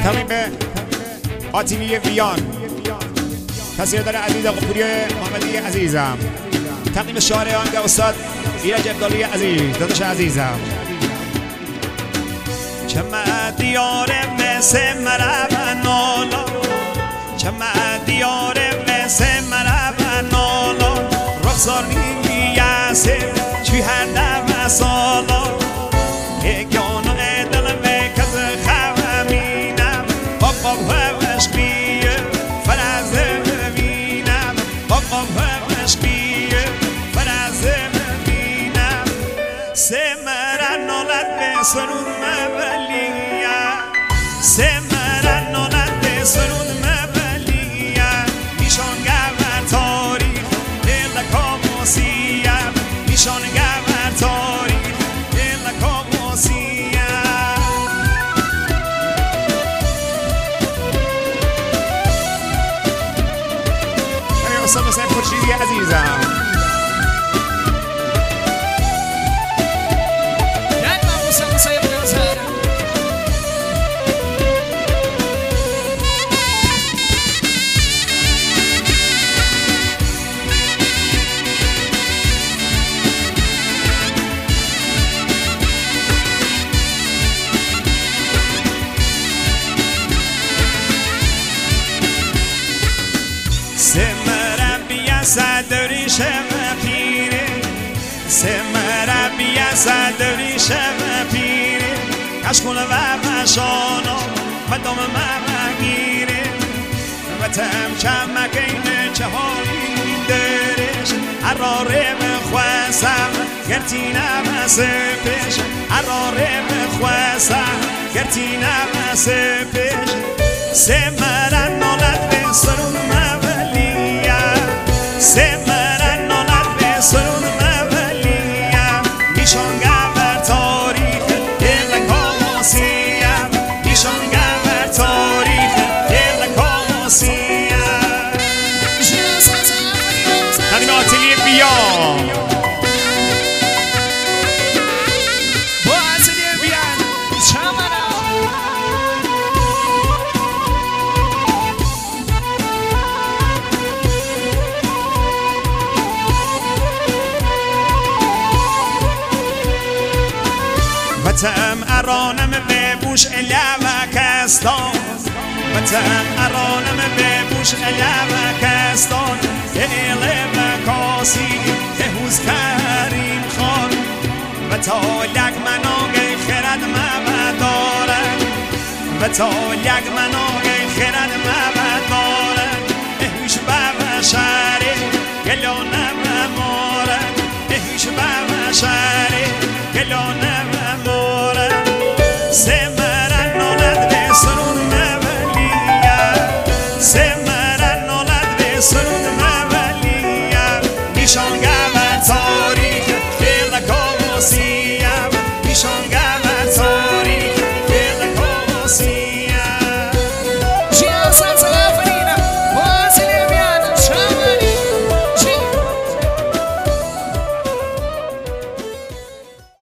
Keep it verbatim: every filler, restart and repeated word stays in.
تقدیم به آتیلی ویان، تصویردار عزیز غفوری محمدی عزیزم، تقدیم شاعر آهنگ استاد ایرج ابدالی عزیز، داداش عزیزم. چما دیار مثل مرا نالا، چما دیار مثل مرا نالا، رخسار نیمیاسه چی هر دم سالا، یکیانو دل مکز خوامینم، باب باب هوش بیه فراز ببینم، باب باب هوش بیه فراز ببینم. سمرا نولد به سرود مبلیه، سمرا نولد به سرود مبلیه، میشان گور تاریخ دل کاموسیه، میشان گور تاریخ دل کاموسیه. همین استاد حسین خورشیدی عزیزم. سمرا صدری شب پیره، سمرا صدری شب پیره، کشکول و مشانا و دام مگیره، و تم کم مگین چهاری درش، اراره بخواسم گرتینم سپش، اراره بخواسم گرتینم سپش. سمرا نولد به سرود مبلیه، سمرا نولد به سرود مبلیه، میشان گور تاریخ دل کاموسیه، میشان گور تاریخ دل کاموسیه. همین آتیلی بیان با آتیلی بیان چمرا وطم ارانم ببوش الیوه کستان، وطم ارانم ببوش الیوه کستان، الیوه کاسی هوز کریم خان، و تا یک مناگ خرد مبدارن، و تا یک مناگ خرد مبدارن، اهوش ببشره گلانم مارن، اهوش ببشره گلانم مارن. سمرا نولد به سرود مبلیه، سمرا نولد به سرود مبلیه، میشان گور تاریخ دل کاموسیه، میشان گور تاریخ دل کاموسیه.